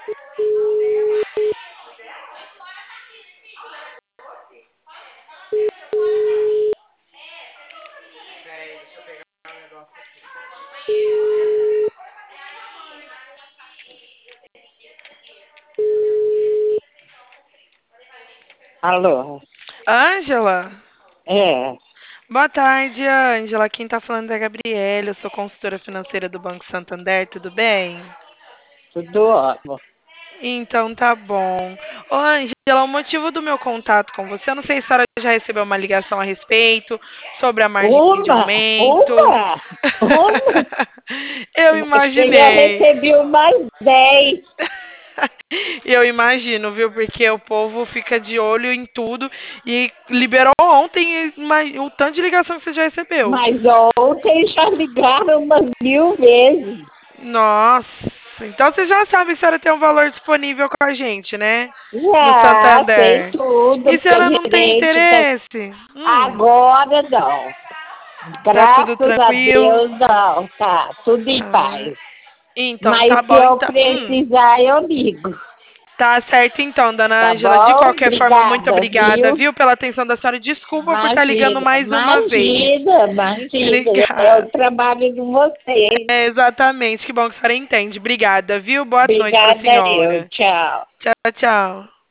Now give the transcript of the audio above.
Alô? Ângela? É, Boa tarde, Ângela. Quem tá falando é a Gabriela. Eu sou consultora financeira do Banco Santander, tudo bem? tudo ótimo. Então tá bom. Ô, Ângela, o motivo do meu contato com você, eu não sei se a senhora já recebeu uma ligação a respeito sobre a margem de aumento. Uma, uma. Eu Eu acho que eu já imaginei. recebi umas 10. Eu imagino, viu? Porque o povo fica de olho em tudo e liberou ontem o tanto de ligação que você já recebeu. Mas ontem já ligaram umas 1000 vezes. Nossa, então você já sabe se ela tem um valor disponível com a gente, né? No Já, sei Santander. tudo, E se porque a ela não tem gerente tá... interesse? Agora não. Tá tudo Graças a tranquilo? Deus não, tá tudo em Ah, paz. então, Mas tá se bom. eu Então, precisar, eu ligo. tá certo então, dona Tá Ângela. De bom? qualquer forma, muito Obrigada, obrigada, viu? viu, pela atenção da senhora. Desculpa por estar ligando Imagina, mais uma vez. imagina, imagina. É o Obrigada. trabalho de vocês. É, exatamente. Que bom que a senhora entende. Obrigada, viu? Boa noite pra Obrigada eu. senhora. Tchau. Tchau, tchau.